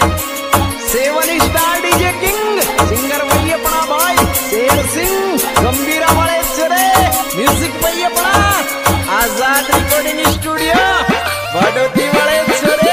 Seven star DJ king singer भाई अपना भाई शेर सिंह गंभीरा वाले चुरे म्यूजिक भाई अपना आजाद रिकॉर्डिंग स्टूडियो बड़ोती वाले चुरे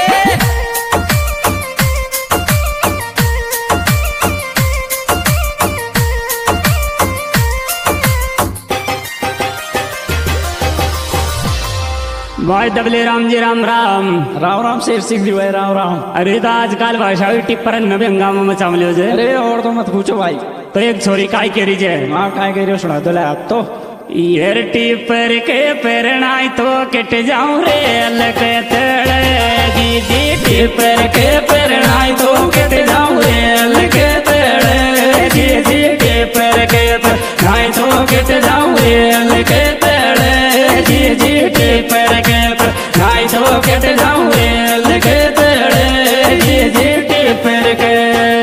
भाई दबले राम जी राम राम राम राम शेर सिंह जी भाई राम राम। अरे तो आजकल भाषाई टिप्पर नवे हंगामा मचावले हो जाए। अरे और तो मत पूछो भाई। तो एक छोरी काय कह रही है हाँ काय कह रही हो सुना तो ले आप तो यार टिप्पर के पेरनाई तो कट जाऊं रे अलग तड़े दीदी टिप्पर के पेरनाई तो कट जाऊं रे अलग तड़े दीदी टिप्पर के पेरनाई तो कट जाऊं रे अलग तड़े दीदी टिप्पर के पेरनाई तो कट जाऊं रे अलग तड़े दीदी टिप्पर के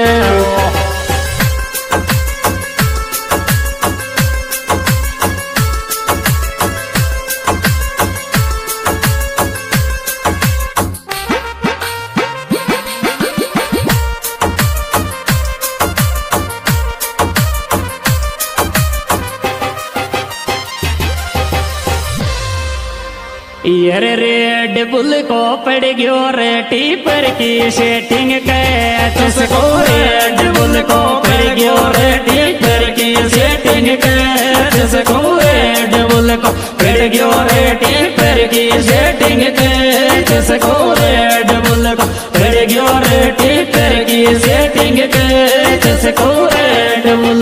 यार रेड बुल को पड़ गयो रे टिप्पर की सेटिंग के तुझको रेड बुल को पड़ गयो रे टिप्पर की सेटिंग के तुझको रेड बुल को पड़ गयो रे टिप्पर की सेटिंग के तुझको रेड बुल को पड़ गयो रे टिप्पर की सेटिंग के तुझको रेड बुल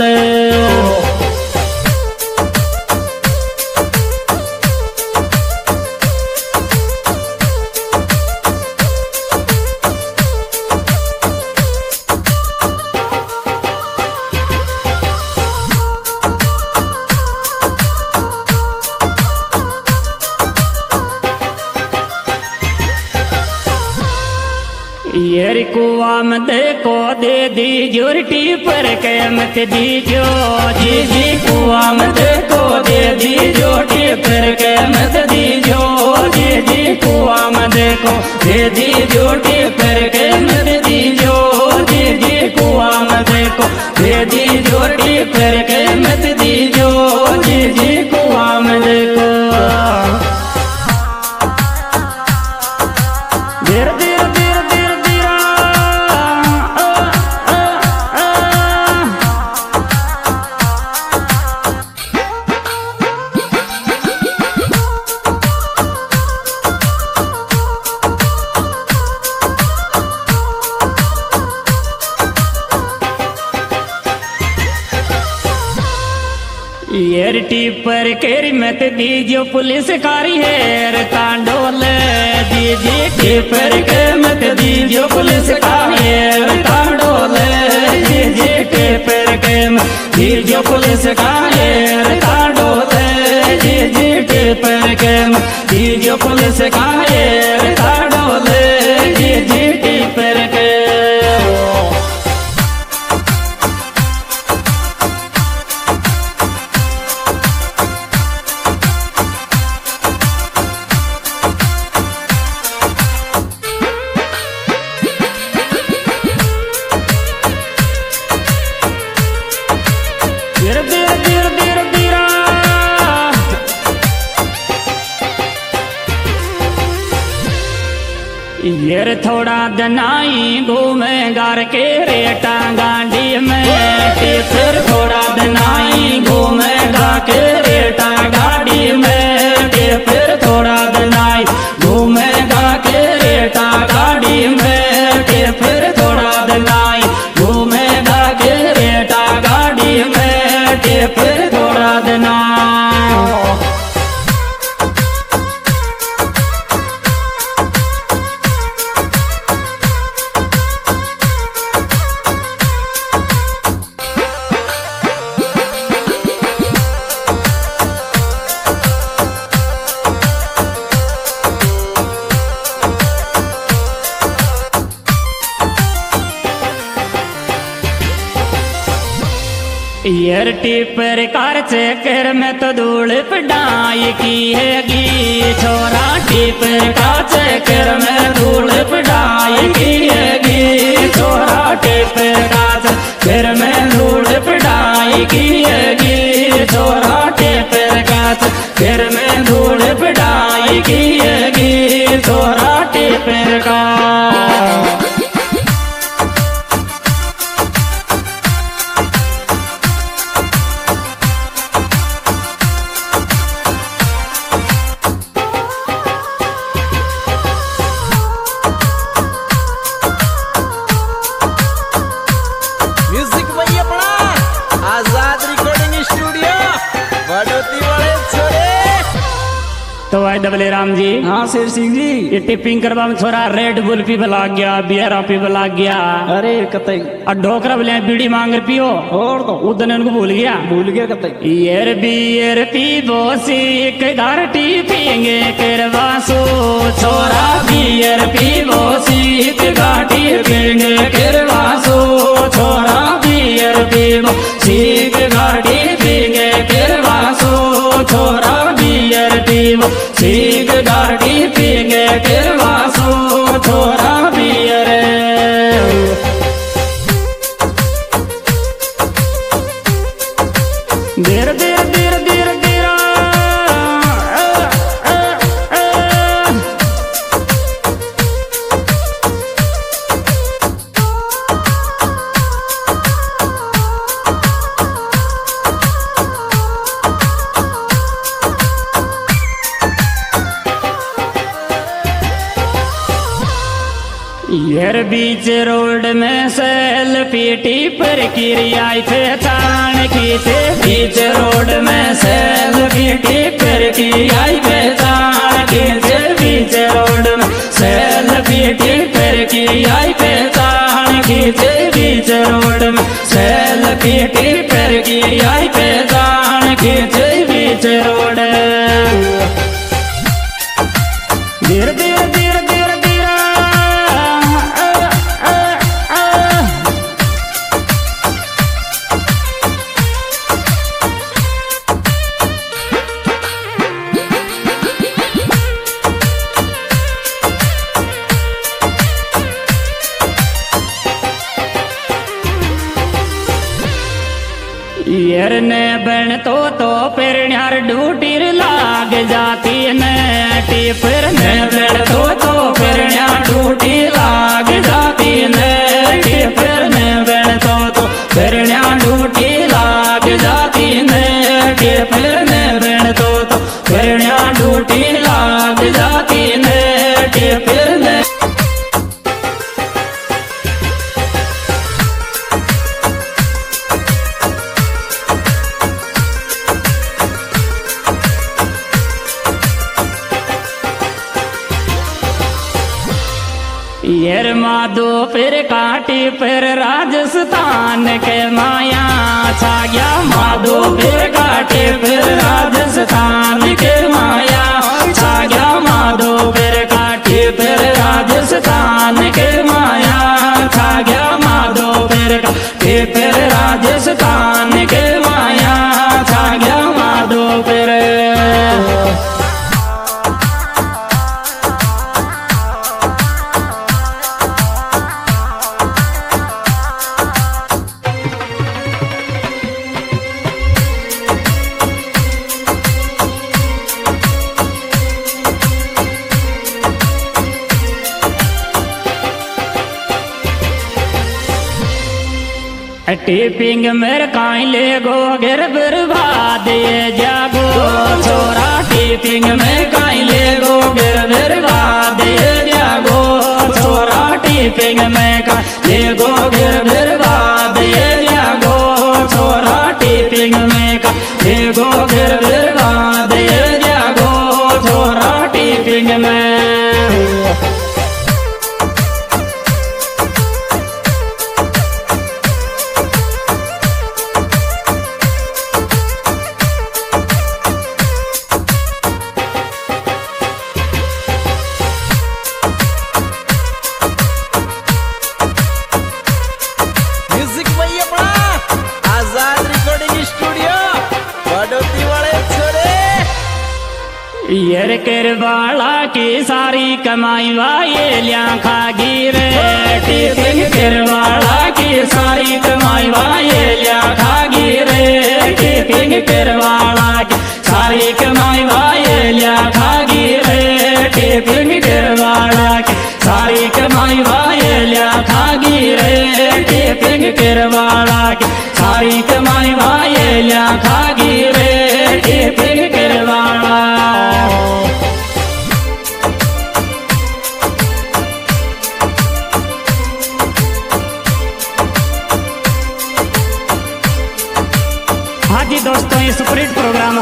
यार कुआ में देखो दे दी जोरटी पर के मत दीजो जी जी कुआ में देखो दे दी जोटी पर के मत दीजो जी जी कुआ में देखो दे दी जोटी पर के मत दीजो जी जी कुआ में देखो दे दी जोटी पर के मत दीजो जी जी कुआ में देखो धीरे धीरे यार टिप्पर केरी मत दीजो पुलिस कारी है कांडोल दीदी टिप्पर के मत दीजो पुलिस कारी है कांडोल दीदी टिप्पर के मत दीजो पुलिस कारी है कांडोल दीदी टिप्पर के मत दीजो पुलिस कारी है कांडोल दीदी टिप्पर के यार थोड़ा दनाई घूमे गार के रेटा गांडी में फिर थोड़ा दनाई घूमे गा के रेटा गाड़ी में फिर थोड़ा दनाई घूमे गा के रेटा गाड़ी में फिर थोड़ा दनाई घूमे गा के रेटा गाड़ी में फिर थोड़ा दनाई यार टिप्पर कार चक्कर में तो धूल पढ़ाई की हैगी छोरा टिप्पर का चक्कर में धूल पढ़ाई की हैगी। टिपर काच फिर मैं धूल पिटाई किएगी छोरा टिपर काच फिर मैं धूल पिटाई किएगी छोरा टिपर काच। म्यूजिक भाई अपना आजाद रिकॉर्डिंग स्टूडियो बड़ोती वाले छोरे। तो भाई डबले राम जी हाँ शेर सिंह जी। ये टिपिंग करवा में छोरा रेड बुल पीबे लाग गया बियरा पीबे लाग गया अरे कतई और ढोकरा बोले बीड़ी मांग कर पियो और तो उदन उनको भूल गया कतई। यर पीबो सीख दारटी पीएंगे करवासो छोरा बियर पीबो सीख गाटी पीएंगे करवासो छोरा बियर पीबो सीख गाटी पीएंगे करवासो छोरा बियर पीबो सीख गाटी पीएंगे करवासो छोरा बियर। देर देर देर देर देर यार बीच रोड में सेल्फी टिपर किरियाई थे तान की थे बीच रोड में सेल्फी टिपर किरियाई थे तान की थे बीच रोड में सेल्फी टिपर किरियाई थे तान की थे बीच रोड में सेल्फी टिपर किरियाई थे तान की थे बीच रोड। धीरे धीरे धीरे धीरे यार ने बन तो पेरण्यार डूटीर लाग जाती ने टिपर ने बन तो पेरण्यार डूटी लाग जाती ने टिपर ने बन तो पेरण्यार डूटी लाग जाती ने टिपर ने बन तो पेरण्यार डूटी लाग जाती ने टिपर ने। यार माधो फिर काटी फिर राजस्थान के माया छा गया माधो फिर काटी फिर राजस्थान के माया छा गया माधो फिर काटी फिर राजस्थान के माया छा गया माधो फिर काटी फिर राजस्थान के माया छा गया माधो फिर। टिपिंग मेरे काई ले गो गिर बर्बाद ये जागो छोरा टिपिंग में काई ले गो गिर बर्बाद ये जागो छोरा टिपिंग में काई ले गो गिर बर्बाद ये जागो छोरा टिपिंग में काई ले गो गिर बर्बाद ये जागो छोरा टिपिंग में। यार करवाला की सारी कमाई वाये लिया खागी रे टिपिंग करवाला की के साड़ी के माई भाई ल्या खागी रे टिफिन करवाड़ा। हाँ जी दोस्तों, ये सुपरहिट प्रोग्राम